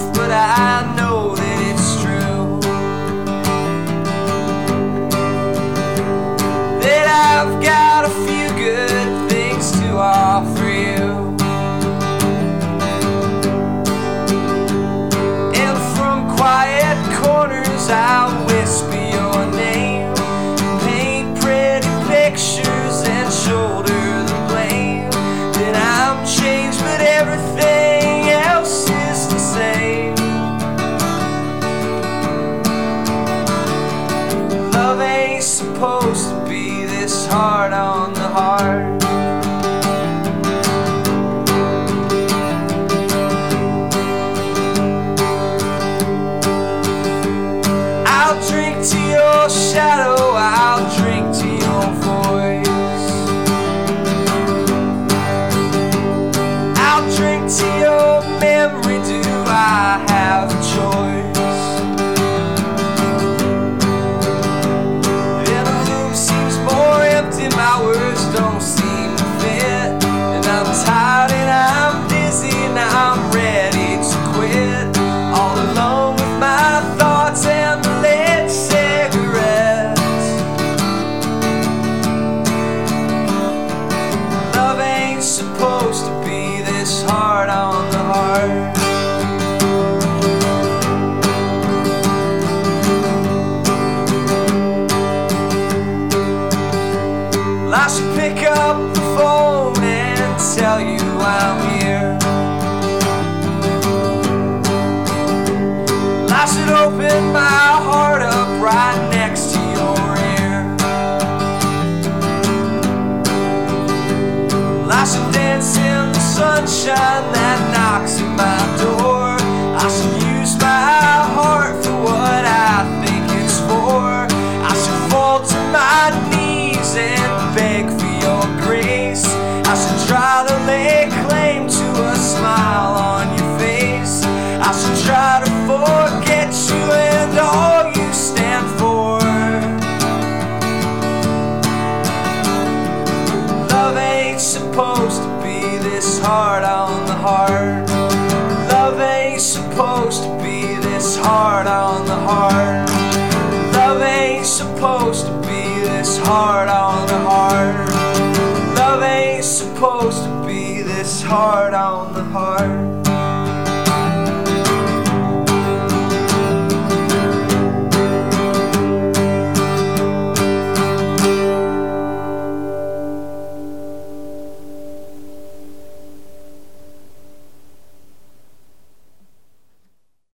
but I know that it's true. That I've got a few good things to offer you. And from quiet corners I'll whisper your name, paint pretty pictures and shoulder the blame. That I'm changed but everything else is the same. Love ain't supposed to be this hard on the heart. I'll drink to your shadow, I'll drink to your voice. I'll drink to your memory, do I have a choice? And the room seems more empty, my words don't seem to fit. And I'm tired and I'm dizzy and I'm ready to quit. All alone with my thoughts and the lit cigarettes. Love ain't supposed to be this hard on the heart. Well, I should pick up the phone and tell you I'm here. Well, I should open my heart up right next to your ear. Well, I should dance in the sunshine that knocks at my door. I should use my heart for what I think it's for. I should fall to my knees and beg for your grace. I should try to lay claim to a smile on your face. I should try to forget you and all you stand for. Love ain't supposed to be this hard on the heart. Love ain't supposed to be this hard on the heart. Love ain't supposed to be this hard on the heart. Love ain't supposed to be this hard on the heart.